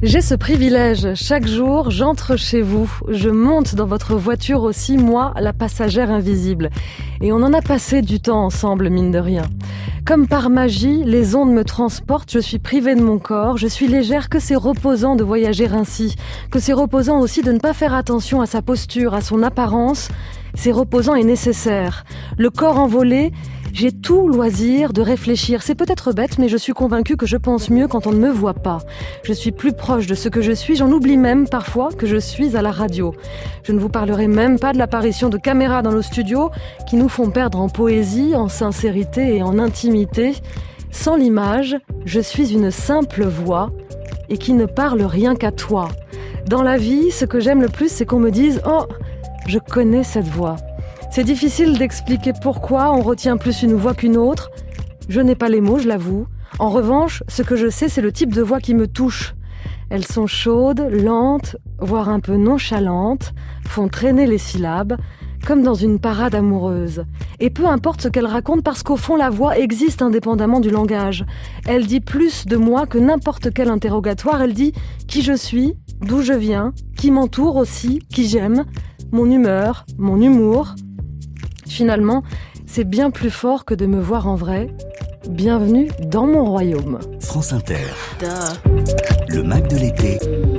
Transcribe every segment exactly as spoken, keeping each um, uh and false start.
J'ai ce privilège, chaque jour, j'entre chez vous. Je monte dans votre voiture aussi, moi, la passagère invisible. Et on en a passé du temps ensemble, mine de rien. Comme par magie, les ondes me transportent, je suis privée de mon corps, je suis légère, que c'est reposant de voyager ainsi. Que c'est reposant aussi de ne pas faire attention à sa posture, à son apparence. C'est reposant et nécessaire. Le corps envolé, j'ai tout loisir de réfléchir. C'est peut-être bête, mais je suis convaincue que je pense mieux quand on ne me voit pas. Je suis plus proche de ce que je suis. J'en oublie même parfois que je suis à la radio. Je ne vous parlerai même pas de l'apparition de caméras dans nos studios qui nous font perdre en poésie, en sincérité et en intimité. Sans l'image, je suis une simple voix et qui ne parle rien qu'à toi. Dans la vie, ce que j'aime le plus, c'est qu'on me dise « Oh, je connais cette voix ». C'est difficile d'expliquer pourquoi on retient plus une voix qu'une autre. Je n'ai pas les mots, je l'avoue. En revanche, ce que je sais, c'est le type de voix qui me touche. Elles sont chaudes, lentes, voire un peu nonchalantes, font traîner les syllabes, comme dans une parade amoureuse. Et peu importe ce qu'elles racontent, parce qu'au fond, la voix existe indépendamment du langage. Elle dit plus de moi que n'importe quel interrogatoire. Elle dit qui je suis, d'où je viens, qui m'entoure aussi, qui j'aime, mon humeur, mon humour. Finalement, c'est bien plus fort que de me voir en vrai. Bienvenue dans mon royaume. France Inter. Le Mac de l'été.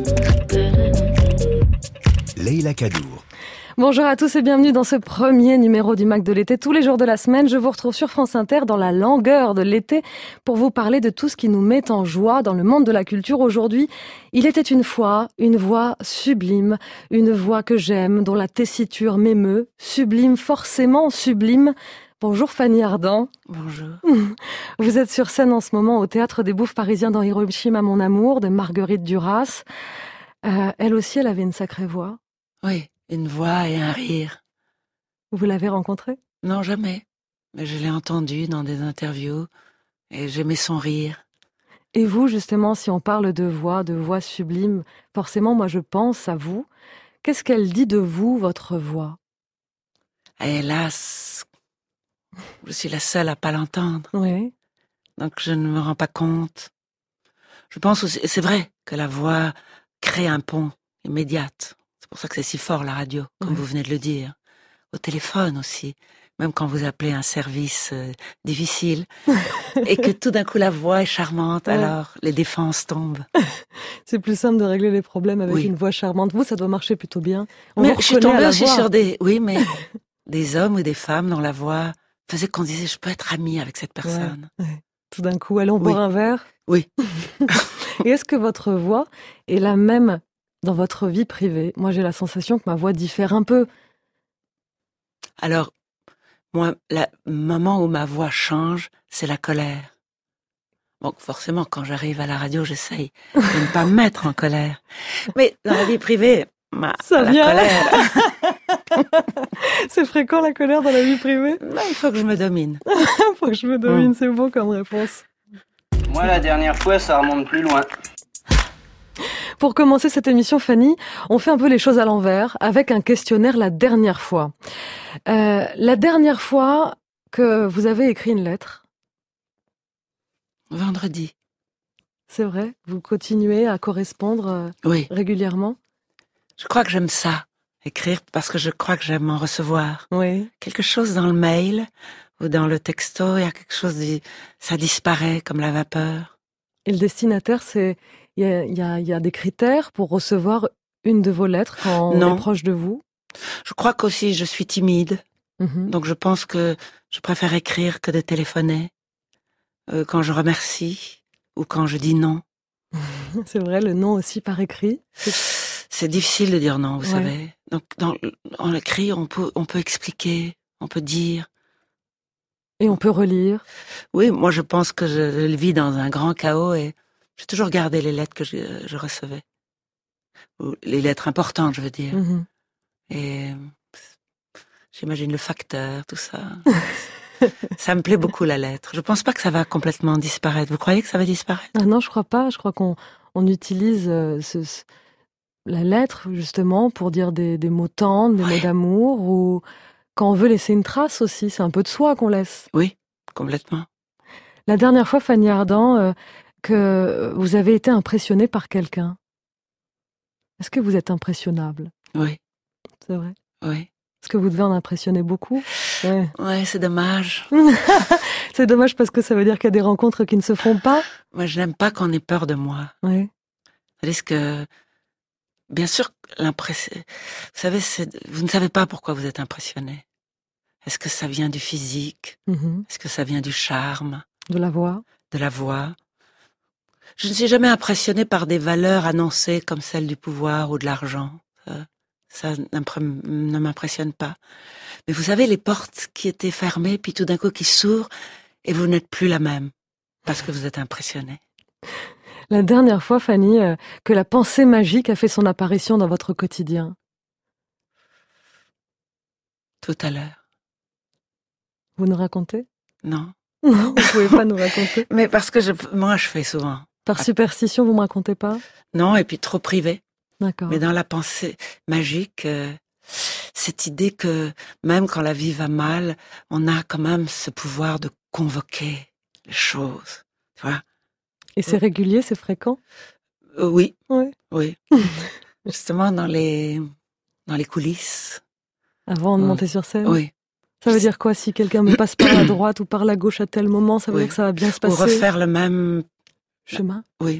Leïla Kadour. Bonjour à tous et bienvenue dans ce premier numéro du Mac de l'été. Tous les jours de la semaine, je vous retrouve sur France Inter dans la langueur de l'été pour vous parler de tout ce qui nous met en joie dans le monde de la culture. Aujourd'hui, il était une fois une voix sublime, une voix que j'aime, dont la tessiture m'émeut, sublime, forcément sublime. Bonjour Fanny Ardant. Bonjour. Vous êtes sur scène en ce moment au Théâtre des Bouffes parisiens dans Hiroshima, mon amour, de Marguerite Duras. Euh, elle aussi, elle avait une sacrée voix. Oui. Une voix et un rire. Vous l'avez rencontré ? Non, jamais. Mais je l'ai entendu dans des interviews et j'aimais son rire. Et vous, justement, si on parle de voix, de voix sublime, forcément, moi, je pense à vous. Qu'est-ce qu'elle dit de vous, votre voix ? Hélas, je suis la seule à pas l'entendre. Oui. Donc, je ne me rends pas compte. Je pense aussi, c'est vrai que la voix crée un pont immédiat. C'est pour ça que c'est si fort la radio, comme oui. Vous venez de le dire. Au téléphone aussi, même quand vous appelez un service euh, difficile et que tout d'un coup la voix est charmante, ouais. Alors les défenses tombent. C'est plus simple de régler les problèmes avec oui. Une voix charmante. Vous, ça doit marcher plutôt bien. On mais je suis tombée aussi voix. sur des, oui, mais des hommes ou des femmes dont la voix faisait qu'on disait je peux être amie avec cette personne. Ouais. Ouais. Tout d'un coup, allons oui. boire un verre. Oui. Et est-ce que votre voix est la même dans votre vie privée? Moi, j'ai la sensation que ma voix diffère un peu. Alors, moi, le moment où ma voix change, c'est la colère. Bon, forcément, quand j'arrive à la radio, j'essaye de ne pas me mettre en colère. Mais dans la vie privée, ma, Ça la vient. colère... C'est fréquent, la colère dans la vie privée? Non, il faut que je me domine. Il faut que je me domine, mmh. C'est beau comme réponse. Moi, la dernière fois, ça remonte plus loin. Pour commencer cette émission, Fanny, on fait un peu les choses à l'envers avec un questionnaire la dernière fois. Euh, la dernière fois que vous avez écrit une lettre? Vendredi. C'est vrai? Vous continuez à correspondre euh, oui. régulièrement? Je crois que j'aime ça, écrire, parce que je crois que j'aime en recevoir. Oui. Quelque chose dans le mail ou dans le texto, il y a quelque chose, de, ça disparaît comme la vapeur. Et le destinataire, c'est... Il y a, il y a, il y a des critères pour recevoir une de vos lettres quand non. on est proche de vous? Je crois qu'aussi je suis timide. Mm-hmm. Donc je pense que je préfère écrire que de téléphoner. Euh, quand je remercie ou quand je dis non. C'est vrai, le non aussi par écrit. C'est, c'est difficile de dire non, vous ouais. savez. Donc dans, en écrit, on peut, on peut expliquer, on peut dire. Et on peut relire. Oui, moi je pense que je, je vis dans un grand chaos et j'ai toujours gardé les lettres que je, je recevais. Ou les lettres importantes, je veux dire. Mm-hmm. Et j'imagine le facteur, tout ça. Ça me plaît beaucoup, la lettre. Je pense pas que ça va complètement disparaître. Vous croyez que ça va disparaître? Ah non, je crois pas. Je crois qu'on on utilise euh, ce, ce, la lettre, justement, pour dire des, des mots tendres, des ouais. mots d'amour, ou quand on veut laisser une trace aussi. C'est un peu de soi qu'on laisse. Oui, complètement. La dernière fois, Fanny Ardant... Euh, que vous avez été impressionné par quelqu'un? Est-ce que vous êtes impressionnable? Oui. C'est vrai? Oui. Est-ce que vous devez en impressionner beaucoup? Ouais, ouais c'est dommage. C'est dommage parce que ça veut dire qu'il y a des rencontres qui ne se font pas. Moi, je n'aime pas qu'on ait peur de moi. Oui. C'est que, bien sûr, l'impression. Vous savez, c'est... vous ne savez pas pourquoi vous êtes impressionné. Est-ce que ça vient du physique? Mm-hmm. Est-ce que ça vient du charme? De la voix? De la voix? Je ne suis jamais impressionnée par des valeurs annoncées comme celles du pouvoir ou de l'argent. Ça, ça ne m'impressionne pas. Mais vous savez, les portes qui étaient fermées, puis tout d'un coup qui s'ouvrent, et vous n'êtes plus la même, parce que vous êtes impressionnée. La dernière fois, Fanny, euh, que la pensée magique a fait son apparition dans votre quotidien? Tout à l'heure. Vous nous racontez? Non. Non, vous pouvez pas nous raconter. Mais parce que je, moi, je fais souvent. Par superstition, vous me racontez pas? Non, et puis trop privé. D'accord. Mais dans la pensée magique, euh, cette idée que même quand la vie va mal, on a quand même ce pouvoir de convoquer les choses. Tu vois? Et c'est régulier, c'est fréquent? euh, Oui. Ouais. Oui. Justement, dans les, dans les coulisses. Avant de euh, monter sur scène? Oui. Ça veut dire quoi? Si quelqu'un me passe par la droite ou par la gauche à tel moment, ça veut Oui. dire que ça va bien se Ou passer? refaire le même chemin? Oui.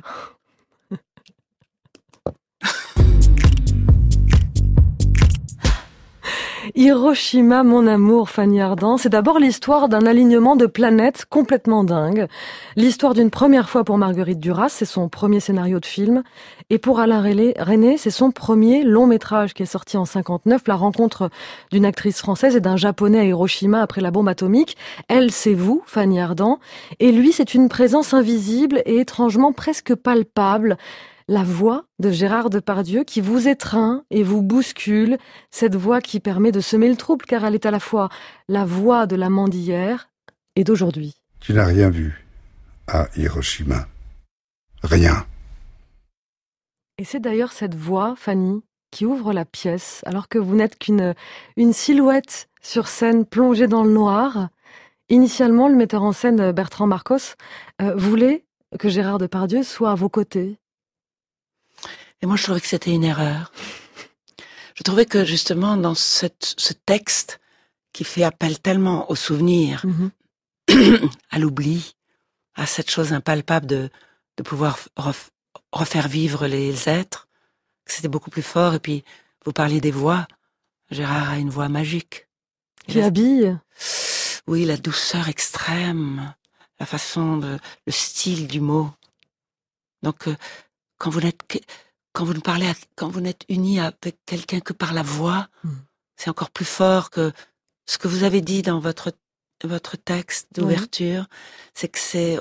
Hiroshima, mon amour, Fanny Ardant, c'est d'abord l'histoire d'un alignement de planètes complètement dingue. L'histoire d'une première fois pour Marguerite Duras, c'est son premier scénario de film. Et pour Alain Resnais, c'est son premier long métrage qui est sorti en cinquante-neuf, la rencontre d'une actrice française et d'un japonais à Hiroshima après la bombe atomique. Elle, c'est vous, Fanny Ardant. Et lui, c'est une présence invisible et étrangement presque palpable. La voix de Gérard Depardieu qui vous étreint et vous bouscule, cette voix qui permet de semer le trouble car elle est à la fois la voix de l'amant d'hier et d'aujourd'hui. Tu n'as rien vu à Hiroshima. Rien. Et c'est d'ailleurs cette voix, Fanny, qui ouvre la pièce alors que vous n'êtes qu'une une silhouette sur scène plongée dans le noir. Initialement, le metteur en scène Bertrand Marcos euh, voulait que Gérard Depardieu soit à vos côtés. Et moi, je trouvais que c'était une erreur. Je trouvais que, justement, dans cette, ce texte qui fait appel tellement au souvenir, mmh. à l'oubli, à cette chose impalpable de, de pouvoir ref, refaire vivre les êtres, que c'était beaucoup plus fort. Et puis, vous parliez des voix. Gérard a une voix magique. Qui habille. Oui, la douceur extrême, la façon, de, le style du mot. Donc, euh, quand vous n'êtes que... Quand vous ne parlez, à, quand vous n'êtes uni avec quelqu'un que par la voix, mmh. c'est encore plus fort que ce que vous avez dit dans votre votre texte d'ouverture. Oui. C'est que c'est,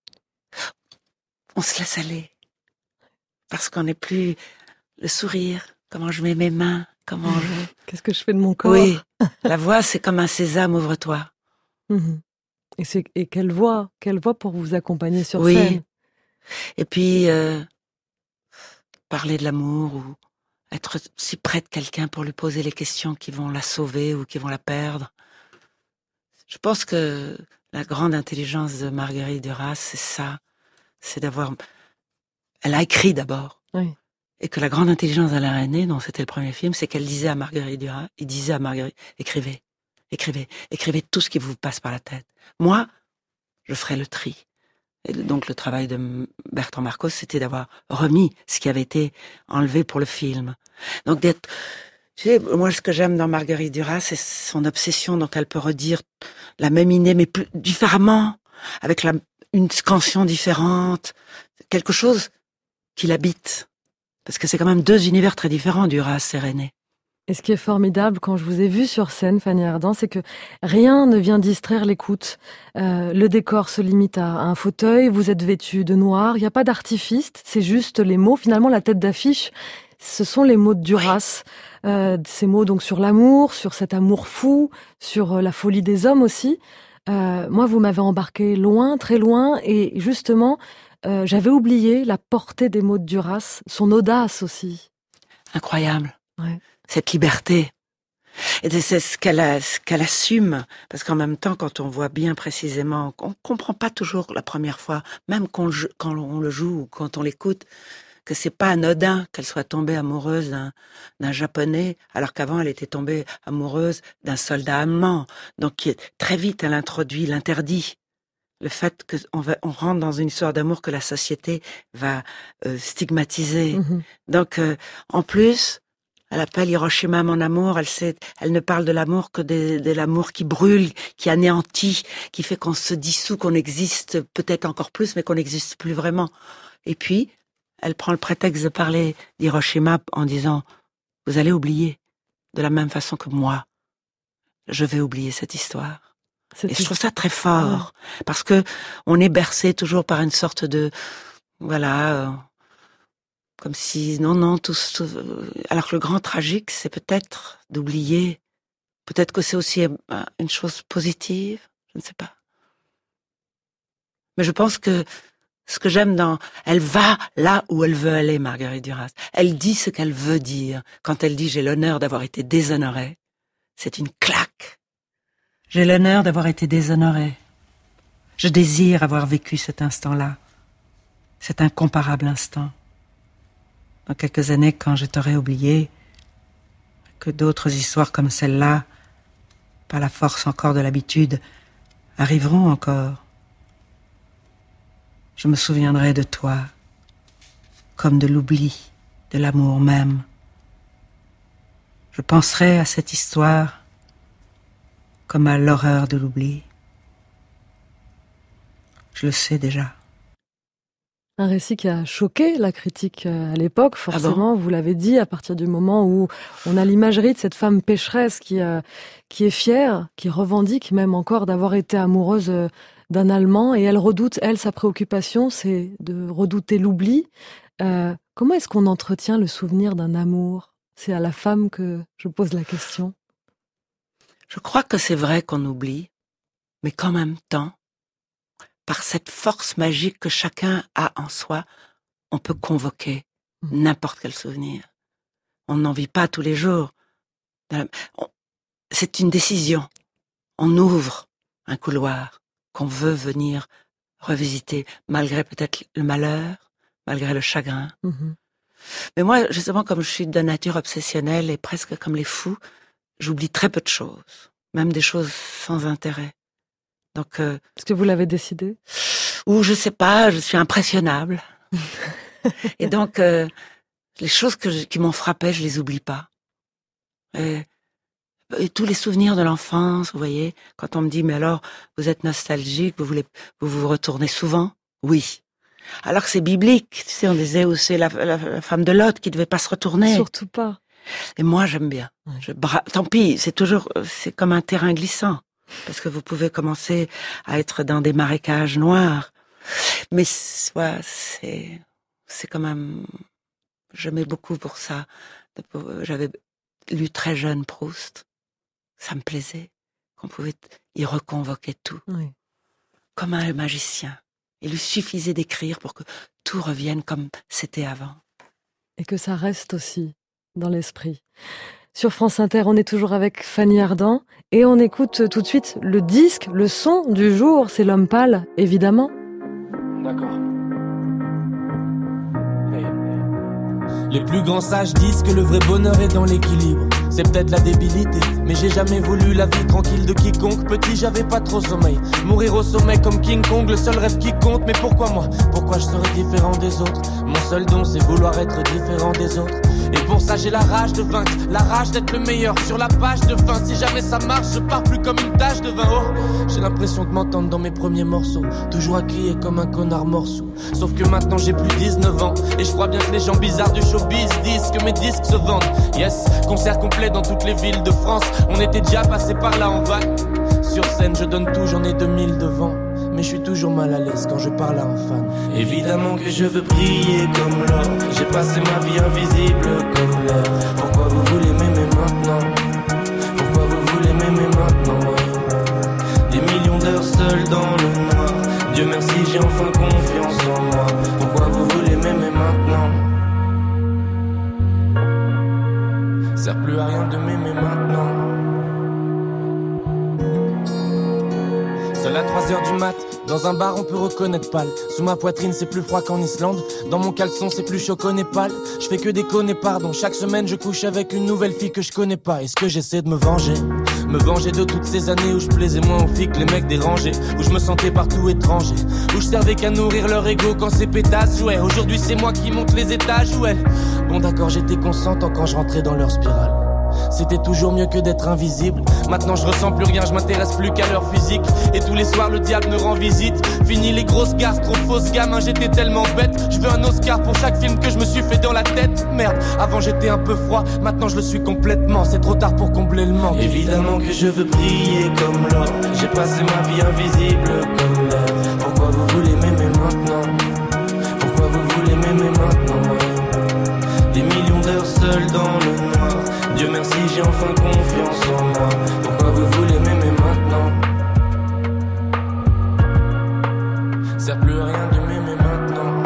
on se laisse aller parce qu'on n'est plus le sourire. Comment je mets mes mains, comment je. Qu'est-ce que je fais de mon corps? Oui, la voix c'est comme un sésame, ouvre-toi. Mmh. Et c'est et quelle voix, quelle voix pour vous accompagner sur oui. scène. Et puis. Euh, parler de l'amour ou être si près de quelqu'un pour lui poser les questions qui vont la sauver ou qui vont la perdre. Je pense que la grande intelligence de Marguerite Duras, c'est ça. C'est d'avoir... Elle a écrit d'abord. Oui. Et que la grande intelligence d'Alain Resnais, dont c'était le premier film, c'est qu'elle disait à Marguerite Duras, il disait à Marguerite, écrivez, écrivez, écrivez tout ce qui vous passe par la tête. Moi, je ferai le tri. Et donc le travail de Bertrand Marcos, c'était d'avoir remis ce qui avait été enlevé pour le film. Donc d'être, tu sais, moi ce que j'aime dans Marguerite Duras, c'est son obsession dont elle peut redire la même idée, mais plus différemment, avec la, une scansion différente, quelque chose qui l'habite. Parce que c'est quand même deux univers très différents, Duras et Resnais. Et ce qui est formidable quand je vous ai vu sur scène, Fanny Ardant, c'est que rien ne vient distraire l'écoute. Euh, le décor se limite à un fauteuil, vous êtes vêtu de noir, il n'y a pas d'artifice, c'est juste les mots. Finalement, la tête d'affiche, ce sont les mots de Duras. Euh, ces mots donc sur l'amour, sur cet amour fou, sur la folie des hommes aussi. Euh, moi, vous m'avez embarqué loin, très loin, et justement, euh, j'avais oublié la portée des mots de Duras, son audace aussi. Incroyable. Ouais. Cette liberté. Et c'est ce qu'elle a, ce qu'elle assume. Parce qu'en même temps, quand on voit bien précisément, on comprend pas toujours la première fois, même quand, je, quand on le joue ou quand on l'écoute, que c'est pas anodin qu'elle soit tombée amoureuse d'un, d'un Japonais, alors qu'avant elle était tombée amoureuse d'un soldat allemand. Donc très vite elle introduit l'interdit. Le fait qu'on va, on rentre dans une histoire d'amour que la société va euh, stigmatiser. Mmh. Donc, euh, en plus, elle appelle Hiroshima mon amour. Elle sait, elle ne parle de l'amour que de, de l'amour qui brûle, qui anéantit, qui fait qu'on se dissout, qu'on existe peut-être encore plus, mais qu'on n'existe plus vraiment. Et puis, elle prend le prétexte de parler d'Hiroshima en disant « Vous allez oublier, de la même façon que moi, je vais oublier cette histoire. » Et je trouve ça très fort, ouais. Parce que on est bercé toujours par une sorte de, voilà, euh, comme si, non, non, tout, tout, alors que le grand tragique, c'est peut-être d'oublier, peut-être que c'est aussi une chose positive, je ne sais pas. Mais je pense que ce que j'aime dans, elle va là où elle veut aller, Marguerite Duras. Elle dit ce qu'elle veut dire. Quand elle dit « j'ai l'honneur d'avoir été déshonorée », c'est une claque. J'ai l'honneur d'avoir été déshonorée. Je désire avoir vécu cet instant-là, cet incomparable instant. Dans quelques années, quand je t'aurai oublié, que d'autres histoires comme celle-là, par la force encore de l'habitude, arriveront encore. Je me souviendrai de toi, comme de l'oubli, de l'amour même. Je penserai à cette histoire comme à l'horreur de l'oubli. Je le sais déjà. Un récit qui a choqué la critique à l'époque, forcément, ah bon vous l'avez dit, à partir du moment où on a l'imagerie de cette femme pécheresse qui, euh, qui est fière, qui revendique même encore d'avoir été amoureuse d'un Allemand, et elle redoute, elle, sa préoccupation, c'est de redouter l'oubli. Euh, comment est-ce qu'on entretient le souvenir d'un amour ? C'est à la femme que je pose la question. Je crois que c'est vrai qu'on oublie, mais qu'en même temps, par cette force magique que chacun a en soi, on peut convoquer mmh. n'importe quel souvenir. On n'en vit pas tous les jours. C'est une décision. On ouvre un couloir qu'on veut venir revisiter, malgré peut-être le malheur, malgré le chagrin. Mmh. Mais moi, justement, comme je suis de nature obsessionnelle et presque comme les fous, j'oublie très peu de choses, même des choses sans intérêt. Donc, euh, est-ce que vous l'avez décidé ? Ou je sais pas, je suis impressionnable. Et donc, euh, les choses que je, qui m'ont frappé, je les oublie pas. Et, et tous les souvenirs de l'enfance, vous voyez, quand on me dit, mais alors, vous êtes nostalgique, vous voulez, vous vous retournez souvent ? Oui. Alors que c'est biblique, tu sais, on disait, où c'est la, la, la femme de Lot qui devait pas se retourner. Surtout pas. Et moi, j'aime bien. Je bra... Tant pis, c'est toujours, c'est comme un terrain glissant. Parce que vous pouvez commencer à être dans des marécages noirs. Mais, ouais, c'est, c'est quand même, j'aimais beaucoup pour ça. J'avais lu très jeune Proust. Ça me plaisait. Qu'on pouvait y reconvoquer tout. Oui. Comme un magicien. Il lui suffisait d'écrire pour que tout revienne comme c'était avant. Et que ça reste aussi dans l'esprit. Sur France Inter, on est toujours avec Fanny Ardant et on écoute tout de suite le disque, le son du jour, c'est L'Homme Pâle, évidemment. D'accord. Les plus grands sages disent que le vrai bonheur est dans l'équilibre. C'est peut-être la débilité, mais j'ai jamais voulu la vie tranquille de quiconque. Petit, j'avais pas trop sommeil. Mourir au sommet comme King Kong, le seul rêve qui compte. Mais pourquoi moi ? Pourquoi je serais différent des autres ? Mon seul don, c'est vouloir être différent des autres. Et pour ça, j'ai la rage de vaincre, la rage d'être le meilleur sur la page de fin. Si jamais ça marche, je pars plus comme une tache de vin. Oh, j'ai l'impression de m'entendre dans mes premiers morceaux, toujours à crier comme un connard morceau. Sauf que maintenant j'ai plus dix-neuf ans et je crois bien que les gens bizarres du showbiz disent que mes disques se vendent. Yes, concert complet dans toutes les villes de France. On était déjà passé par là en van. Sur scène je donne tout, j'en ai deux mille devant. Mais je suis toujours mal à l'aise quand je parle à un fan. Évidemment que je veux briller comme l'or. J'ai passé ma vie invisible comme l'air. Pourquoi vous voulez m'aimer maintenant ? Pourquoi vous voulez m'aimer maintenant ? Ouais. Des millions d'heures seules dans le noir. Dieu merci j'ai enfin confiance en moi. Pourquoi vous voulez m'aimer maintenant ? Sert plus à rien de m'aimer maintenant. Seul à trois heures du mat, Dans un bar on peut reconnaître pâle. Sous ma poitrine c'est plus froid qu'en Islande. Dans mon caleçon c'est plus chaud qu'au Népal. Je fais que déconner pardon. Chaque semaine je couche avec une nouvelle fille que je connais pas. Est-ce que j'essaie de me venger? Me venger de toutes ces années où je plaisais moins aux filles que les mecs dérangés. Où je me sentais partout étranger. Où je servais qu'à nourrir leur ego quand ces pétasses jouaient. Aujourd'hui c'est moi qui monte les étages où elles. Bon d'accord j'étais consentant quand je rentrais dans leur spirale. C'était toujours mieux que d'être invisible. Maintenant je ressens plus rien, je m'intéresse plus qu'à leur physique. Et tous les soirs le diable me rend visite. Fini les grosses gares, trop fausses gamins, j'étais tellement bête. Je veux un Oscar pour chaque film que je me suis fait dans la tête. Merde, avant j'étais un peu froid, maintenant je le suis complètement. C'est trop tard pour combler le manque. Évidemment que je veux briller comme l'or. J'ai passé ma vie invisible comme l'air. Pourquoi vous voulez m'aimer maintenant? Pourquoi vous voulez m'aimer maintenant? Des millions d'heures seules dans le noir. Dieu merci, j'ai enfin confiance en moi. Pourquoi vous voulez m'aimer maintenant? Sert plus à rien de m'aimer maintenant.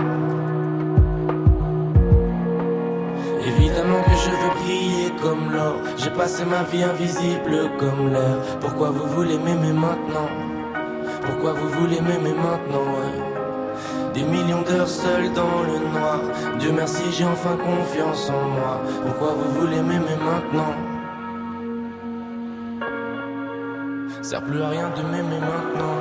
Évidemment que je veux briller comme l'or. J'ai passé ma vie invisible comme l'air. Pourquoi vous voulez m'aimer maintenant? Pourquoi vous voulez m'aimer maintenant, ouais. Des millions d'heures seules dans le noir. Dieu merci, j'ai enfin confiance en moi. Pourquoi vous voulez m'aimer maintenant? Sert plus à rien de m'aimer maintenant.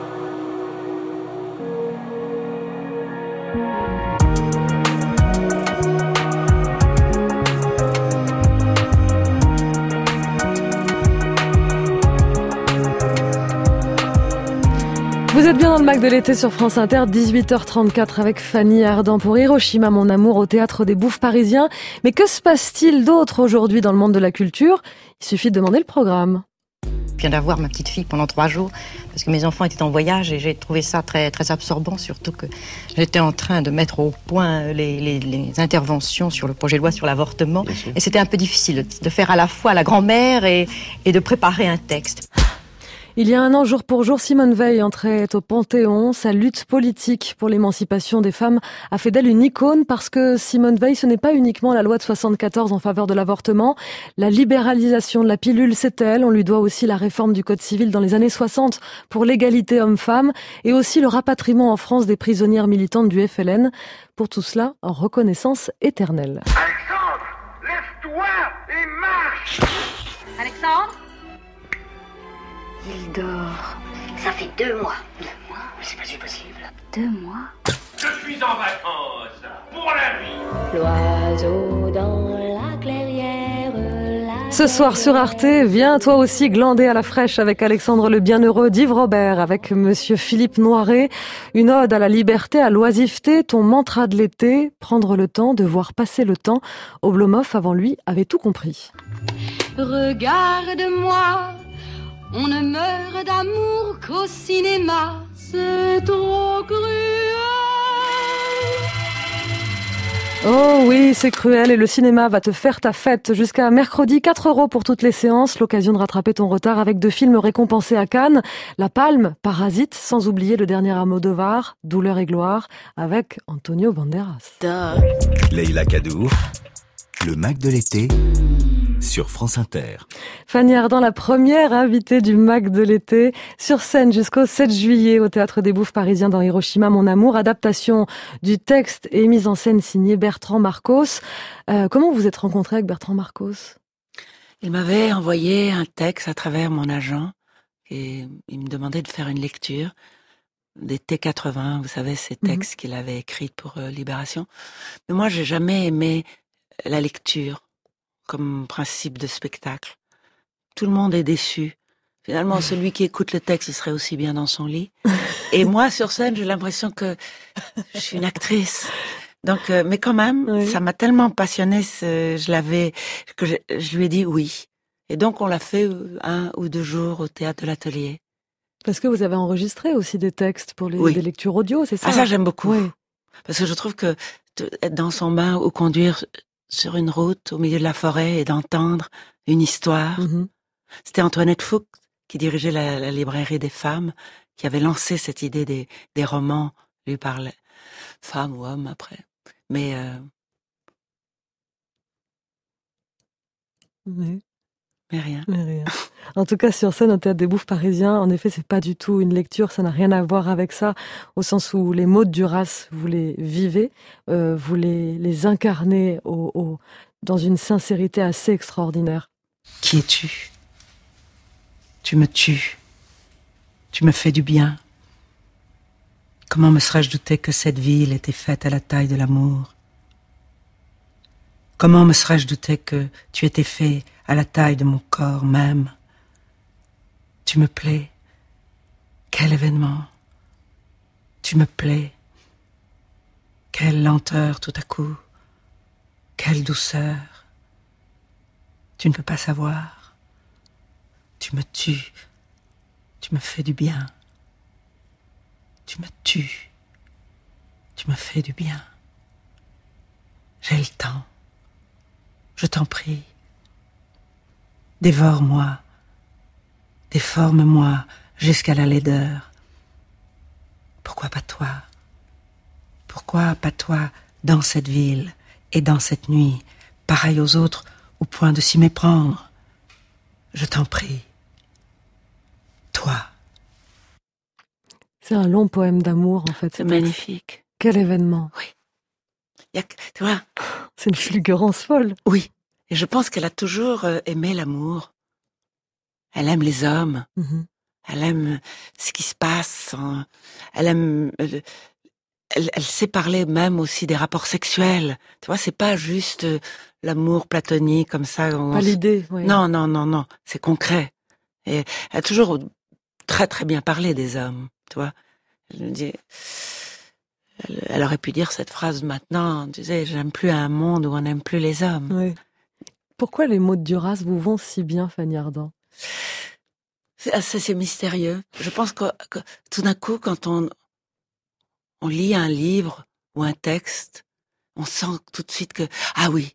Vous êtes bien dans le Mac de l'été sur France Inter, dix-huit heures trente-quatre avec Fanny Ardant pour Hiroshima, mon amour, au Théâtre des Bouffes parisiens. Mais que se passe-t-il d'autre aujourd'hui dans le monde de la culture? Il suffit de demander le programme. Je viens d'avoir ma petite fille pendant trois jours parce que mes enfants étaient en voyage et j'ai trouvé ça très, très absorbant, surtout que j'étais en train de mettre au point les, les, les interventions sur le projet de loi sur l'avortement. Et c'était un peu difficile de faire à la fois la grand-mère et, et de préparer un texte. Il y a un an, jour pour jour, Simone Veil entrait au Panthéon. Sa lutte politique pour l'émancipation des femmes a fait d'elle une icône parce que Simone Veil, ce n'est pas uniquement la loi de soixante-quatorze en faveur de l'avortement. La libéralisation de la pilule, c'est elle. On lui doit aussi la réforme du Code civil dans les années soixante pour l'égalité homme-femme et aussi le rapatriement en France des prisonnières militantes du F L N. Pour tout cela, en reconnaissance éternelle. Alexandre, lève-toi et marche! Alexandre? Il dort. Ça fait deux mois. Deux mois? C'est pas si possible. Deux mois? Je suis en vacances pour la vie. L'oiseau dans la clairière. La Ce soir sur Arte, viens toi aussi glander à la fraîche avec Alexandre le Bienheureux d'Yves Robert, avec Monsieur Philippe Noiret. Une ode à la liberté, à l'oisiveté, ton mantra de l'été, prendre le temps de voir passer le temps. Oblomov, avant lui, avait tout compris. Regarde-moi. On ne meurt d'amour qu'au cinéma, c'est trop cruel. Oh oui, c'est cruel et le cinéma va te faire ta fête. Jusqu'à mercredi, quatre euros pour toutes les séances. L'occasion de rattraper ton retard avec deux films récompensés à Cannes. La Palme, Parasite, sans oublier le dernier Almodovar, Douleur et gloire, avec Antonio Banderas. Duh. Leïla Kadour, le Mac de l'été sur France Inter. Fanny Ardant, la première invitée du Mac de l'été, sur scène jusqu'au sept juillet au Théâtre des Bouffes parisiens dans Hiroshima, mon amour, adaptation du texte et mise en scène signée Bertrand Marcos. Euh, comment vous êtes rencontré avec Bertrand Marcos? Il m'avait envoyé un texte à travers mon agent et il me demandait de faire une lecture des T quatre-vingts, vous savez, ces textes mmh. qu'il avait écrits pour euh, Libération. Mais moi, j'ai jamais aimé la lecture comme principe de spectacle. Tout le monde est déçu. Finalement, celui qui écoute le texte, il serait aussi bien dans son lit. Et moi, sur scène, j'ai l'impression que je suis une actrice. Donc, euh, mais quand même, oui. ça m'a tellement passionnée, ce, je l'avais, que je, je lui ai dit oui. Et donc, on l'a fait un ou deux jours au théâtre de l'Atelier. Parce que vous avez enregistré aussi des textes pour les, oui. des lectures audio, c'est ça? Ah, ça, j'aime beaucoup. Oui. Parce que je trouve que être dans son bain ou conduire sur une route au milieu de la forêt et d'entendre une histoire. Mm-hmm. C'était Antoinette Fuchs qui dirigeait la, la librairie des femmes, qui avait lancé cette idée des, des romans lus par les femmes ou hommes après. Mais euh... oui. mais rien. Mais rien. En tout cas, sur scène, au Théâtre des Bouffes parisien, en effet, c'est pas du tout une lecture, ça n'a rien à voir avec ça, au sens où les mots de Duras, vous les vivez, euh, vous les, les incarnez au, au, dans une sincérité assez extraordinaire. Qui es-tu ? Tu me tues. Tu me fais du bien. Comment me serais-je douté que cette ville était faite à la taille de l'amour ? Comment me serais-je douté que tu étais fait à la taille de mon corps même ? Tu me plais. Quel événement. Tu me plais. Quelle lenteur tout à coup. Quelle douceur. Tu ne peux pas savoir. Tu me tues. Tu me fais du bien. Tu me tues. Tu me fais du bien. J'ai le temps. Je t'en prie. Dévore-moi. Déforme-moi jusqu'à la laideur. Pourquoi pas toi ? Pourquoi pas toi dans cette ville et dans cette nuit, pareil aux autres, au point de s'y méprendre ? Je t'en prie. Toi. C'est un long poème d'amour, en fait. C'est magnifique. Quel événement. Oui. Y a, tu vois, c'est une fulgurance folle. Oui. Et je pense qu'elle a toujours aimé l'amour. Elle aime les hommes. Mm-hmm. Elle aime ce qui se passe. Elle aime... Elle, elle sait parler même aussi des rapports sexuels. Tu vois, c'est pas juste l'amour platonique comme ça. Pas l'idée, oui. Non, non, non, non. C'est concret. Et elle a toujours très, très bien parlé des hommes. Tu vois, elle me dit... Elle, elle aurait pu dire cette phrase maintenant. Tu sais, j'aime plus un monde où on n'aime plus les hommes. Oui. Pourquoi les mots de Duras vous vont si bien, Fanny Ardant ? C'est, c'est mystérieux. Je pense que, que tout d'un coup, quand on, on lit un livre ou un texte, on sent tout de suite que, ah oui,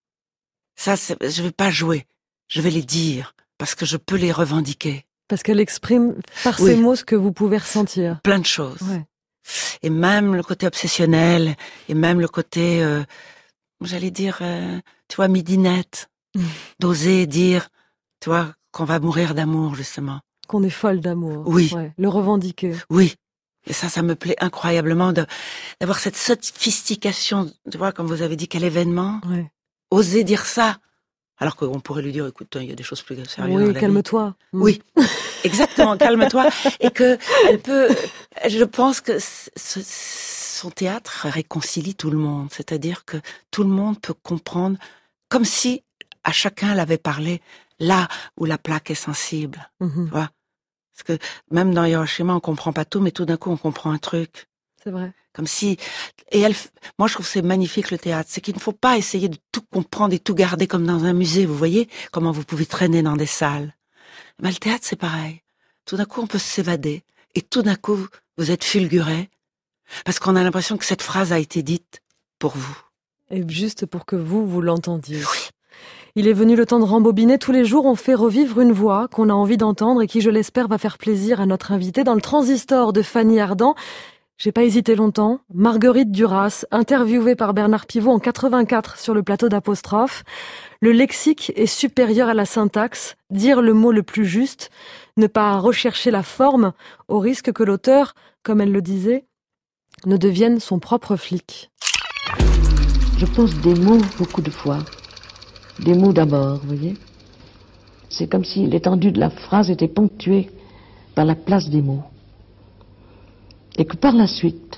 ça, c'est, je vais pas jouer, je vais les dire, parce que je peux les revendiquer. Parce qu'elle exprime par oui. ces mots ce que vous pouvez ressentir. Plein de choses. Ouais. Et même le côté obsessionnel, et même le côté, euh, j'allais dire, euh, tu vois, midinette, mmh. d'oser dire, tu vois, qu'on va mourir d'amour, justement. Qu'on est folle d'amour. Oui. Ouais. Le revendiquer. Oui. Et ça, ça me plaît incroyablement de, d'avoir cette sophistication, tu vois, comme vous avez dit, quel événement. Ouais. Oser dire ça. Alors qu'on pourrait lui dire, écoute, il y a des choses plus sérieuses. Oui, dans la calme-toi. Vie. Oui. Exactement, calme-toi. Et que, elle peut, je pense que ce, son théâtre réconcilie tout le monde. C'est-à-dire que tout le monde peut comprendre, comme si à chacun elle avait parlé là où la plaque est sensible. Mm-hmm. Tu vois? Parce que même dans Hiroshima, on comprend pas tout, mais tout d'un coup, on comprend un truc. C'est vrai. Comme si, et elle, moi je trouve que c'est magnifique le théâtre, c'est qu'il ne faut pas essayer de tout comprendre et tout garder comme dans un musée, vous voyez, comment vous pouvez traîner dans des salles. Mais le théâtre c'est pareil. Tout d'un coup on peut s'évader, et tout d'un coup vous êtes fulguré, parce qu'on a l'impression que cette phrase a été dite pour vous. Et juste pour que vous, vous l'entendiez. Oui. Il est venu le temps de rembobiner. Tous les jours, on fait revivre une voix qu'on a envie d'entendre et qui, je l'espère, va faire plaisir à notre invité dans le Transistor de Fanny Ardant. J'ai pas hésité longtemps. Marguerite Duras, interviewée par Bernard Pivot en quatre-vingt-quatre sur le plateau d'Apostrophe. Le lexique est supérieur à la syntaxe. Dire le mot le plus juste, ne pas rechercher la forme, au risque que l'auteur, comme elle le disait, ne devienne son propre flic. Je pose des mots beaucoup de fois. Des mots d'abord, vous voyez. C'est comme si l'étendue de la phrase était ponctuée par la place des mots. Et que par la suite,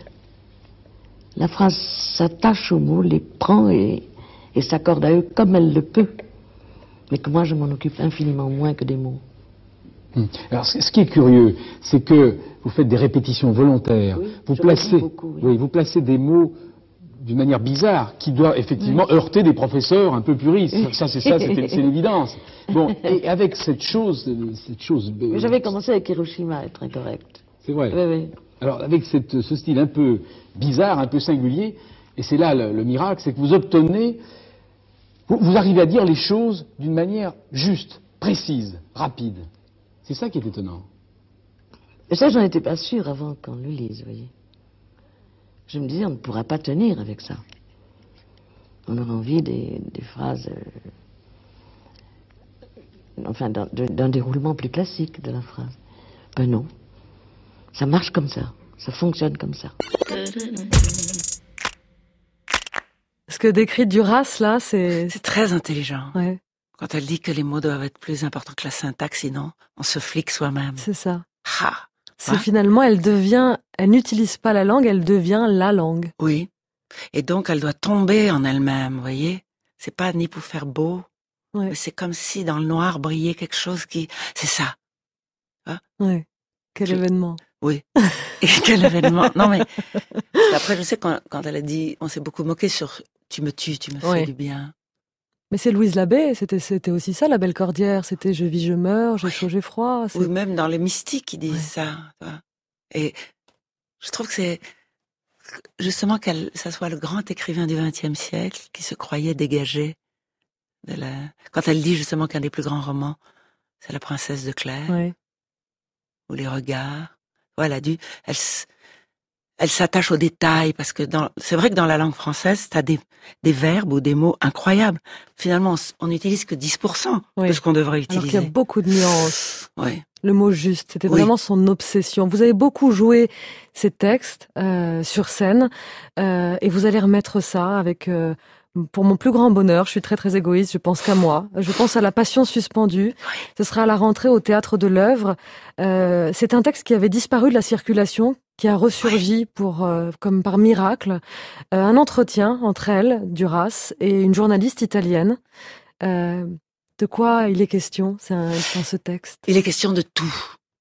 la phrase s'attache aux mots, les prend et, et s'accorde à eux comme elle le peut. Mais que moi, je m'en occupe infiniment moins que des mots. Alors, ce qui est curieux, c'est que vous faites des répétitions volontaires. Oui, vous, placez, beaucoup, oui. Oui, vous placez des mots d'une manière bizarre, qui doit effectivement oui. heurter des professeurs un peu puristes. Ça, c'est ça, c'est l'évidence. Bon, et avec cette chose, cette chose. Mais j'avais commencé avec Hiroshima, être très correct. C'est vrai. Oui, oui. Alors, avec cette, ce style un peu bizarre, un peu singulier, et c'est là le, le miracle, c'est que vous obtenez, vous, vous arrivez à dire les choses d'une manière juste, précise, rapide. C'est ça qui est étonnant. Et ça, j'en étais pas sûr avant qu'on le lise, vous voyez. Je me disais, on ne pourra pas tenir avec ça. On aura envie des, des phrases euh, enfin d'un, d'un déroulement plus classique de la phrase. Ben non, ça marche comme ça, ça fonctionne comme ça. Ce que décrit Duras, là, c'est... C'est très intelligent. Ouais. Quand elle dit que les mots doivent être plus importants que la syntaxe, sinon on se flique soi-même. C'est ça. Ha, c'est hein? Finalement, elle devient, elle n'utilise pas la langue, elle devient la langue. Oui. Et donc, elle doit tomber en elle-même, vous voyez? C'est pas ni pour faire beau, ouais. mais c'est comme si dans le noir brillait quelque chose qui... C'est ça. Hein? Ouais. Quel je... événement. Oui. Et quel événement. Non, mais après, je sais quand, quand elle a dit, on s'est beaucoup moqué sur « tu me tues, tu me fais ouais. du bien ». Mais c'est Louise Labbé, c'était, c'était aussi ça, la Belle Cordière. C'était « je vis, je meurs, j'ai chaud, j'ai froid ». Ou même dans les mystiques, ils disent ouais. ça. Et je trouve que c'est justement que ça soit le grand écrivain du vingtième siècle qui se croyait dégagé de la... Quand elle dit justement qu'un des plus grands romans, c'est La Princesse de Clèves, ouais. ou Les Regards. Voilà, du, elle, elle s'attache aux détails parce que dans, c'est vrai que dans la langue française, t'as des, des verbes ou des mots incroyables. Finalement, on n'utilise que dix pour cent oui. de ce qu'on devrait utiliser. Alors qu'il y a beaucoup de nuances. Oui. Le mot juste, c'était oui. vraiment son obsession. Vous avez beaucoup joué ces textes euh, sur scène euh, et vous allez remettre ça avec... Euh, pour mon plus grand bonheur, je suis très très égoïste, je pense qu'à moi. Je pense à La Passion suspendue. Oui. Ce sera à la rentrée au Théâtre de l'Œuvre. Euh, c'est un texte qui avait disparu de la circulation, qui a ressurgi oui. pour, euh, comme par miracle. Euh, un entretien entre elle, Duras, et une journaliste italienne. Euh, de quoi il est question c'est un, dans ce texte? Il est question de tout.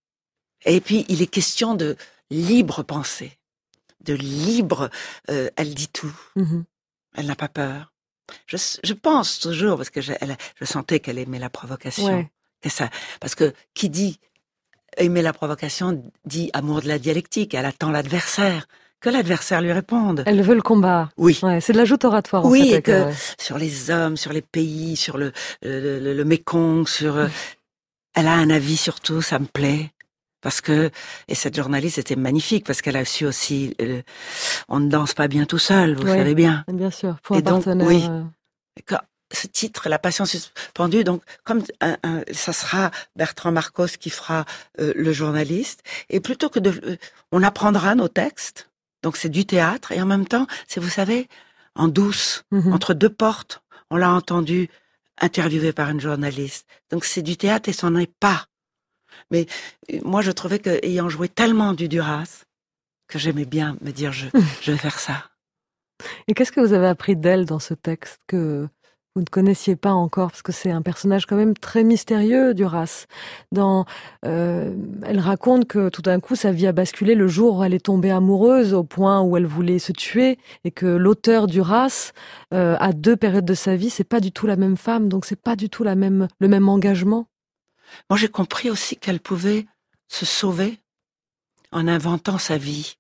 Et puis, il est question de libre pensée, de libre... Euh, elle dit tout. Mm-hmm. Elle n'a pas peur. Je, je pense toujours, parce que je, elle, je sentais qu'elle aimait la provocation. Ouais. Que ça, parce que qui dit aimer la provocation dit amour de la dialectique. Elle attend l'adversaire, que l'adversaire lui réponde. Elle veut le combat. Oui. Ouais, c'est de la joute oratoire. En oui, fait, et que ouais. sur les hommes, sur les pays, sur le, le, le, le Mékong, sur... Euh, elle a un avis sur tout, ça me plaît. Parce que, et cette journaliste était magnifique, parce qu'elle a su aussi, euh, on ne danse pas bien tout seul, vous oui, savez bien. Bien sûr, pour un et donc, partenaire. Oui, euh... quand, ce titre, La Passion suspendue, donc, comme un, un, ça sera Bertrand Marcos qui fera euh, le journaliste, et plutôt que de, euh, on apprendra nos textes, donc c'est du théâtre, et en même temps, c'est, vous savez, en douce, mm-hmm. entre deux portes, on l'a entendu interviewé par une journaliste. Donc c'est du théâtre et c'en est pas. Mais moi, je trouvais que, ayant joué tellement du Duras, que j'aimais bien me dire, je, je vais faire ça. Et qu'est-ce que vous avez appris d'elle dans ce texte que vous ne connaissiez pas encore? Parce que c'est un personnage quand même très mystérieux, Duras. Dans, euh, elle raconte que tout d'un coup, sa vie a basculé le jour où elle est tombée amoureuse, au point où elle voulait se tuer, et que l'auteur Duras, euh, à deux périodes de sa vie, c'est pas du tout la même femme, donc c'est pas du tout la même, le même engagement. Moi, j'ai compris aussi qu'elle pouvait se sauver en inventant sa vie.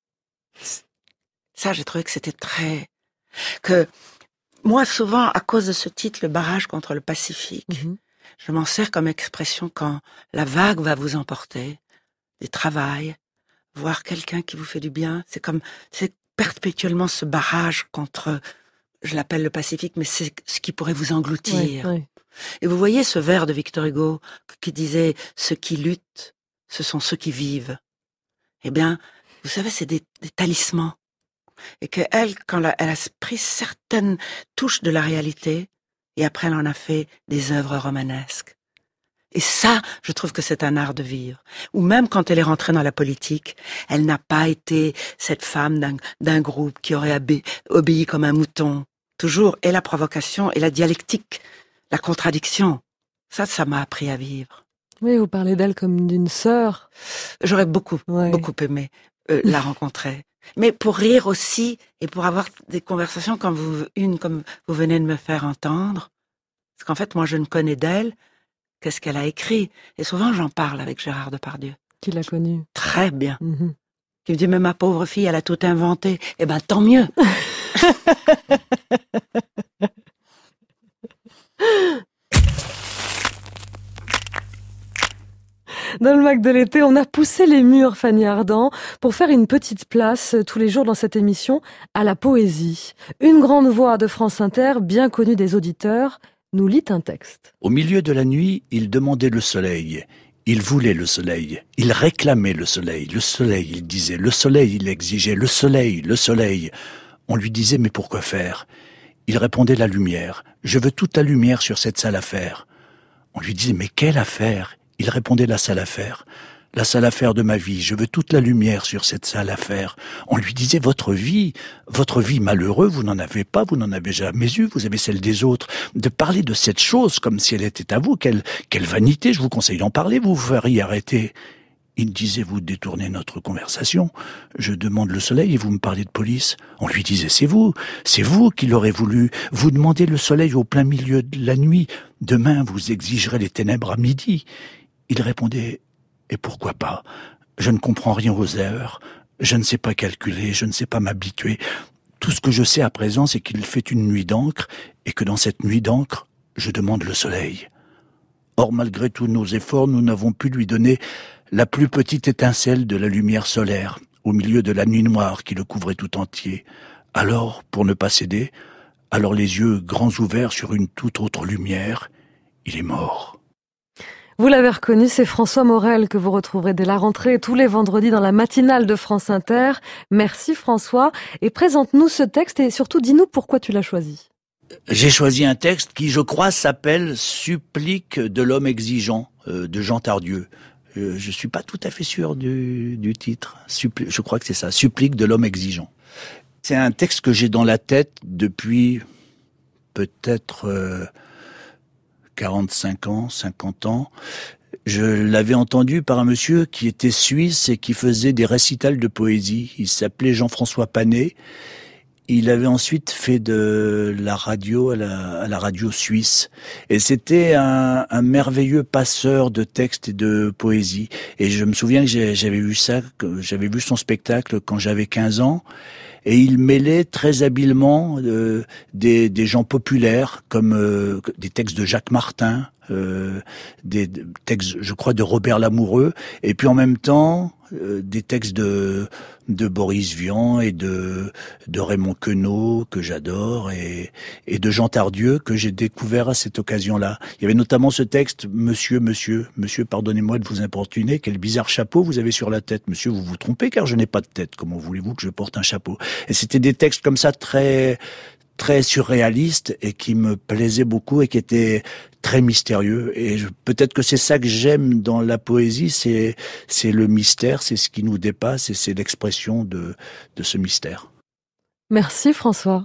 Ça, j'ai trouvé que c'était très... que moi, souvent, à cause de ce titre, Le barrage contre le Pacifique, mmh. je m'en sers comme expression quand la vague va vous emporter, des travails, voir quelqu'un qui vous fait du bien. C'est comme... c'est perpétuellement ce barrage contre... je l'appelle le Pacifique, mais c'est ce qui pourrait vous engloutir. Oui, oui. Et vous voyez ce vers de Victor Hugo qui disait « Ceux qui luttent, ce sont ceux qui vivent ». Eh bien, vous savez, c'est des, des talismans. Et qu'elle, quand la, elle a pris certaines touches de la réalité, et après elle en a fait des œuvres romanesques. Et ça, je trouve que c'est un art de vivre. Ou même quand elle est rentrée dans la politique, elle n'a pas été cette femme d'un, d'un groupe qui aurait obé, obéi comme un mouton. Toujours, et la provocation, et la dialectique, la contradiction. Ça, ça m'a appris à vivre. Oui, vous parlez d'elle comme d'une sœur. J'aurais beaucoup, ouais. beaucoup aimé euh, la rencontrer. Mais pour rire aussi, et pour avoir des conversations comme vous, une comme vous venez de me faire entendre. Parce qu'en fait, moi, je ne connais d'elle qu'est-ce qu'elle a écrit. Et souvent, j'en parle avec Gérard Depardieu. Qui l'a connue. Très bien. Mm-hmm. Qui me dit, mais ma pauvre fille, elle a tout inventé. Eh ben, tant mieux. Dans le Mac de l'été, on a poussé les murs, Fanny Ardant, pour faire une petite place tous les jours dans cette émission à la poésie. Une grande voix de France Inter, bien connue des auditeurs, nous lit un texte. Au milieu de la nuit, il demandait le soleil. Il voulait le soleil. Il réclamait le soleil. Le soleil, il disait. Le soleil, il exigeait. Le soleil, le soleil. On lui disait, mais pourquoi faire? Il répondait, la lumière. Je veux toute la lumière sur cette sale affaire. On lui disait, mais quelle affaire? Il répondait, la sale affaire. La sale affaire de ma vie, je veux toute la lumière sur cette sale affaire. On lui disait, votre vie, votre vie malheureuse, vous n'en avez pas, vous n'en avez jamais eu, vous avez celle des autres. De parler de cette chose comme si elle était à vous, quelle, quelle vanité, je vous conseille d'en parler, vous vous feriez arrêter. Il disait, vous détournez notre conversation. Je demande le soleil et vous me parlez de police. On lui disait, c'est vous, c'est vous qui l'aurez voulu. Vous demandez le soleil au plein milieu de la nuit. Demain, vous exigerez les ténèbres à midi. Il répondait, et pourquoi pas? Je ne comprends rien aux heures. Je ne sais pas calculer, je ne sais pas m'habituer. Tout ce que je sais à présent, c'est qu'il fait une nuit d'encre et que dans cette nuit d'encre, je demande le soleil. Or, malgré tous nos efforts, nous n'avons pu lui donner la plus petite étincelle de la lumière solaire au milieu de la nuit noire qui le couvrait tout entier. Alors, pour ne pas céder, alors les yeux grands ouverts sur une toute autre lumière, il est mort. Vous l'avez reconnu, c'est François Morel que vous retrouverez dès la rentrée tous les vendredis dans la matinale de France Inter. Merci François. Et présente-nous ce texte et surtout dis-nous pourquoi tu l'as choisi. J'ai choisi un texte qui, je crois, s'appelle « Supplique de l'homme exigeant » euh, de Jean Tardieu. Euh, je suis pas tout à fait sûr du, du titre. Suppli- je crois que c'est ça, « Supplique de l'homme exigeant ». C'est un texte que j'ai dans la tête depuis peut-être... Euh, quarante-cinq ans, cinquante ans. Je l'avais entendu par un monsieur qui était suisse et qui faisait des récitals de poésie. Il s'appelait Jean-François Panet. Il avait ensuite fait de la radio à la, à la radio suisse. Et c'était un, un merveilleux passeur de textes et de poésie. Et je me souviens que j'avais vu ça, que j'avais vu son spectacle quand j'avais quinze ans. Et il mêlait très habilement euh, des, des gens populaires, comme euh, des textes de Jacques Martin, euh, des textes, je crois, de Robert Lamoureux, et puis en même temps euh, des textes de de Boris Vian et de de Raymond Queneau que j'adore et et de Jean Tardieu que j'ai découvert à cette occasion-là. Il y avait notamment ce texte, Monsieur, Monsieur, Monsieur, pardonnez-moi de vous importuner, quel bizarre chapeau vous avez sur la tête, Monsieur, vous vous trompez car je n'ai pas de tête. Comment voulez-vous que je porte un chapeau? Et c'était des textes comme ça très très surréalistes et qui me plaisaient beaucoup et qui étaient très mystérieux. Et je, peut-être que c'est ça que j'aime dans la poésie, c'est c'est le mystère, c'est ce qui nous dépasse et c'est l'expression de de ce mystère. Merci François.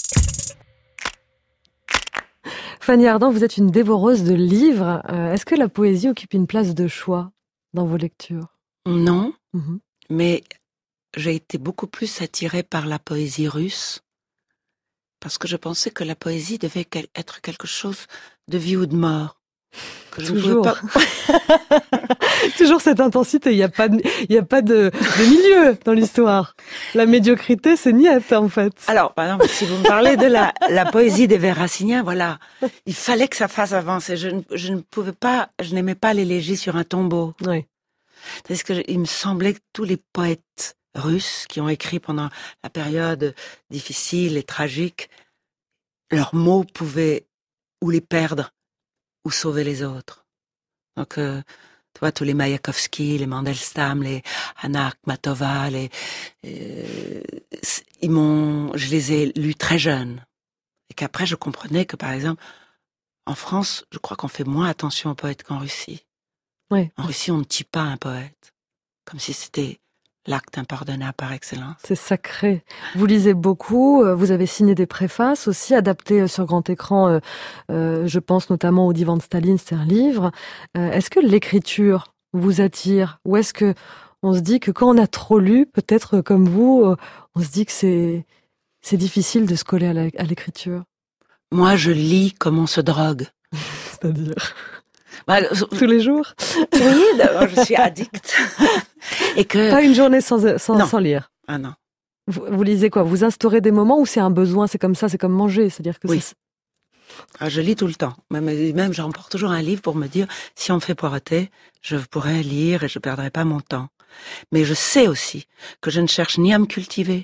Fanny Ardant, vous êtes une dévoreuse de livres. Euh, est-ce que la poésie occupe une place de choix dans vos lectures? Non, mmh. mais j'ai été beaucoup plus attirée par la poésie russe parce que je pensais que la poésie devait être quelque chose de vie ou de mort. Que je Toujours. ne pouvais pas... Toujours cette intensité. Il n'y a pas, de, il y a pas de, de milieu dans l'histoire. La médiocrité, c'est niette, en fait. Alors, par exemple, si vous me parlez de la, la poésie des vers raciniens, voilà. Il fallait que ça fasse avancer. Je ne, je ne pouvais pas, je n'aimais pas l'élégie sur un tombeau. Oui. Parce que je, il me semblait que tous les poètes russes qui ont écrit pendant la période difficile et tragique, leurs mots pouvaient ou les perdre ou sauver les autres. Donc, euh, tu vois, tous les Mayakovsky, les Mandelstam, les Anna Akhmatova, les, euh, ils m'ont, je les ai lus très jeunes. Et qu'après, je comprenais que, par exemple, en France, je crois qu'on fait moins attention aux poètes qu'en Russie. Oui. En Russie, on ne tue pas un poète. Comme si c'était l'acte impardonnable par excellence. C'est sacré. Vous lisez beaucoup, vous avez signé des préfaces aussi, adaptées sur grand écran, euh, euh, je pense notamment au Divan de Staline, c'est un livre. Euh, est-ce que l'écriture vous attire? Ou est-ce que on se dit que quand on a trop lu, peut-être comme vous, euh, on se dit que c'est, c'est difficile de se coller à, la, à l'écriture? Moi, je lis comme on se drogue. C'est-à-dire bah, tous les jours? Oui, d'abord, je suis addict. Et que... Pas une journée sans, sans, sans lire? Ah non. Vous, vous lisez quoi? Vous instaurez des moments où c'est un besoin, c'est comme ça, c'est comme manger, c'est-à-dire que oui. c'est... Ah, je lis tout le temps. Même, même j'emporte toujours un livre pour me dire, si on me fait poireauter, je pourrais lire et je perdrai pas mon temps. Mais je sais aussi que je ne cherche ni à me cultiver,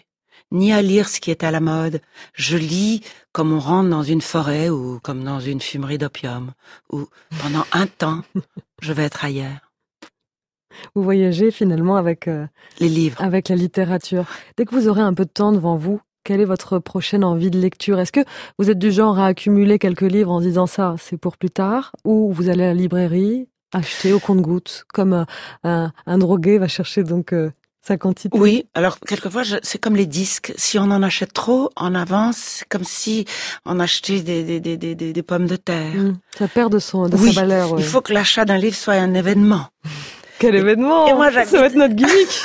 ni à lire ce qui est à la mode. Je lis comme on rentre dans une forêt ou comme dans une fumerie d'opium, où pendant un temps, je vais être ailleurs. Vous voyagez finalement avec euh, les livres, avec la littérature. Dès que vous aurez un peu de temps devant vous, quelle est votre prochaine envie de lecture? Est-ce que vous êtes du genre à accumuler quelques livres en disant ça, c'est pour plus tard, ou vous allez à la librairie acheter au compte-gouttes, comme un, un, un drogué va chercher donc euh, sa quantité? Oui, alors quelquefois je, c'est comme les disques. Si on en achète trop en avance, c'est comme si on achetait des, des, des, des, des pommes de terre. Mmh, ça perd de, son, de oui, sa valeur. Il ouais. faut que l'achat d'un livre soit un événement. Quel événement! Et moi, ça va être notre gimmick.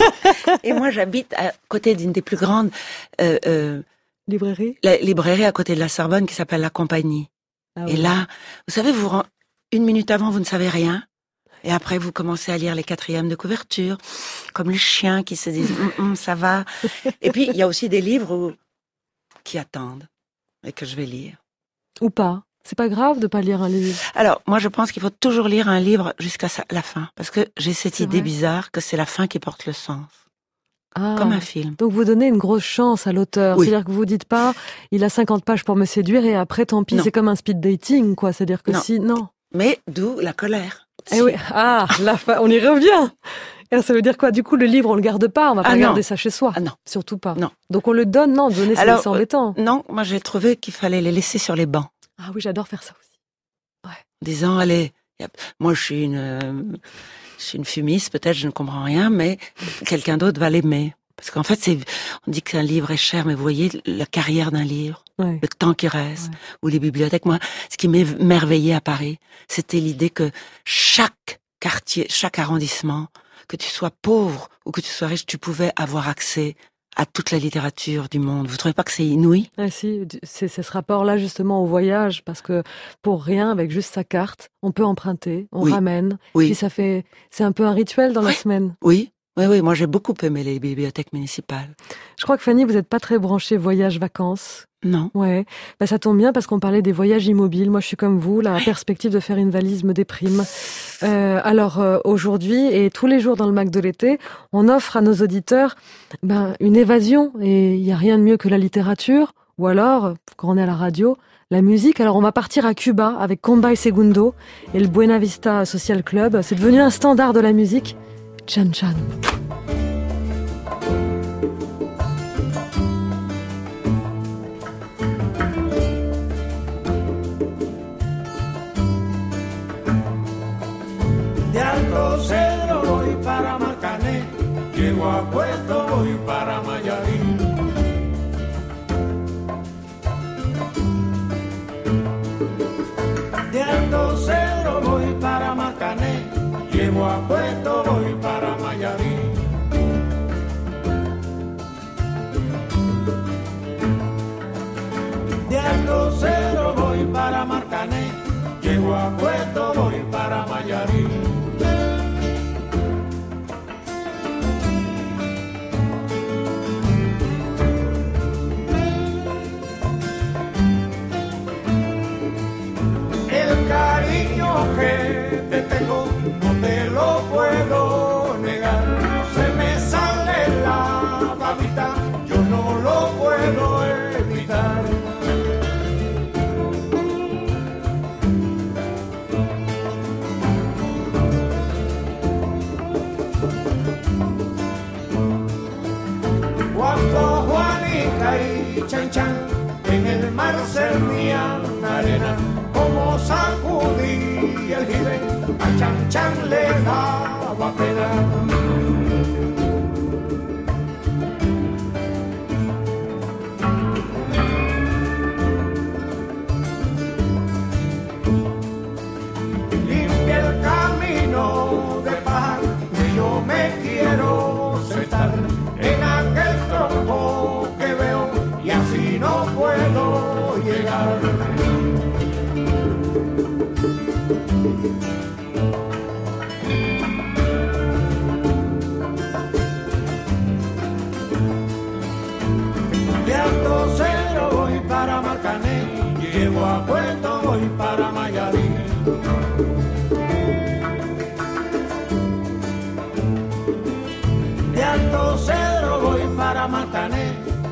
Et moi, j'habite à côté d'une des plus grandes euh, euh, librairies. La librairie à côté de la Sorbonne qui s'appelle La Compagnie. Ah, et oui. Là, vous savez, vous une minute avant, vous ne savez rien. Et après, vous commencez à lire les quatrièmes de couverture, comme les chiens qui se disent mm, mm, ça va. Et puis, il y a aussi des livres où, qui attendent et que je vais lire. Ou pas. C'est pas grave de pas lire un livre. Alors, moi, je pense qu'il faut toujours lire un livre jusqu'à la fin. Parce que j'ai cette c'est idée vrai. bizarre que c'est la fin qui porte le sens. Ah, comme un film. Donc vous donnez une grosse chance à l'auteur. Oui. C'est-à-dire que vous dites pas, il a cinquante pages pour me séduire et après, tant pis, non. c'est comme un speed dating, quoi. C'est-à-dire que non. si, non. Mais d'où la colère. Eh si. oui. Ah, la fin, on y revient. Et ça veut dire quoi? Du coup, le livre, on le garde pas, on va pas ah, garder non. ça chez soi. Ah non. Surtout pas. Non. Donc on le donne, non, donner, c'est c'est embêtant. Euh, non, moi j'ai trouvé qu'il fallait les laisser sur les bancs. Ah oui, j'adore faire ça aussi. Ouais. En disant, allez, moi je suis une, euh, je suis une fumiste, peut-être je ne comprends rien, mais quelqu'un d'autre va l'aimer. Parce qu'en fait, c'est, on dit qu'un livre est cher, mais vous voyez la carrière d'un livre, ouais. le temps qui reste, ouais. ou les bibliothèques. Moi, ce qui m'émerveillait à Paris, c'était l'idée que chaque quartier, chaque arrondissement, que tu sois pauvre ou que tu sois riche, tu pouvais avoir accès à toute la littérature du monde. Vous trouvez pas que c'est inouï? Ah si, c'est, c'est ce rapport-là justement au voyage, parce que pour rien, avec juste sa carte, on peut emprunter, on oui. ramène, oui. puis ça fait, c'est un peu un rituel dans oui. la semaine. Oui. Oui, oui, moi j'ai beaucoup aimé les bibliothèques municipales. Je crois que Fanny, vous n'êtes pas très branchée voyage-vacances. Non. Ouais, bah, ça tombe bien parce qu'on parlait des voyages immobiles. Moi, je suis comme vous, la perspective de faire une valise me déprime. Euh, alors euh, aujourd'hui et tous les jours dans le Mac de l'été, on offre à nos auditeurs ben, une évasion. Et il n'y a rien de mieux que la littérature, ou alors, quand on est à la radio, la musique. Alors on va partir à Cuba avec Comba y Segundo et le Buena Vista Social Club. C'est devenu un standard de la musique. Chan Chan. De Alto Cedro voy para Marcané, llego a Puerto voy para Mayarín. De Alto Cedro voy para Marcané, llego a Puerto voy para Mayarín. De Alto Cedro voy para Marcané, llego a Puerto voy para Mayarín. El cariño que te tengo no te lo puedo negar. Se me sale la babita, yo no lo puedo evitar. Cuando Juanica y Chan Chan en el mar servían arena, como sacudí el jibe, a Chan Chan le daba pena. Limpia el camino de paz, que yo me quiero sentar en aquel tronco que veo y así no puedo llegar. De Alto Cedro voy para Marcané, llego a Puerto voy para Mayarín. De Alto Cedro voy para Marcané,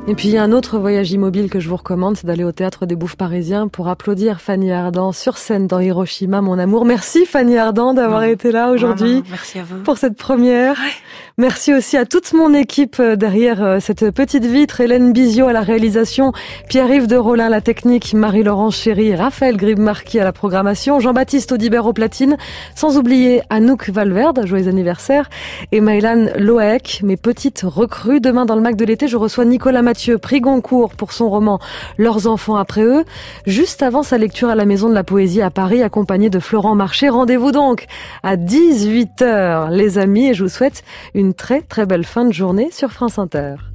Et puis il y a un autre voyage immobile que je vous recommande, c'est d'aller au Théâtre des Bouffes parisiens pour applaudir Fanny Ardant sur scène dans Hiroshima, mon amour. Merci Fanny Ardant d'avoir non. été là aujourd'hui. Non, non, merci à vous. Pour cette première. Ouais. Merci aussi à toute mon équipe derrière cette petite vitre. Hélène Bizio à la réalisation, Pierre-Yves de Rollin à la technique, Marie-Laurence Chéry, Raphaël Grib-Marquis à la programmation, Jean-Baptiste Audibert au platine, sans oublier Anouk Valverde, joyeux anniversaire, et Maïlan Loaek, mes petites recrues. Demain dans le Mac de l'été, je reçois Nicolas Mathieu, prix Goncourt pour son roman Leurs enfants après eux, juste avant sa lecture à la Maison de la Poésie à Paris, accompagné de Florent Marché. Rendez-vous donc à dix-huit heures, les amis, et je vous souhaite une très très belle fin de journée sur France Inter.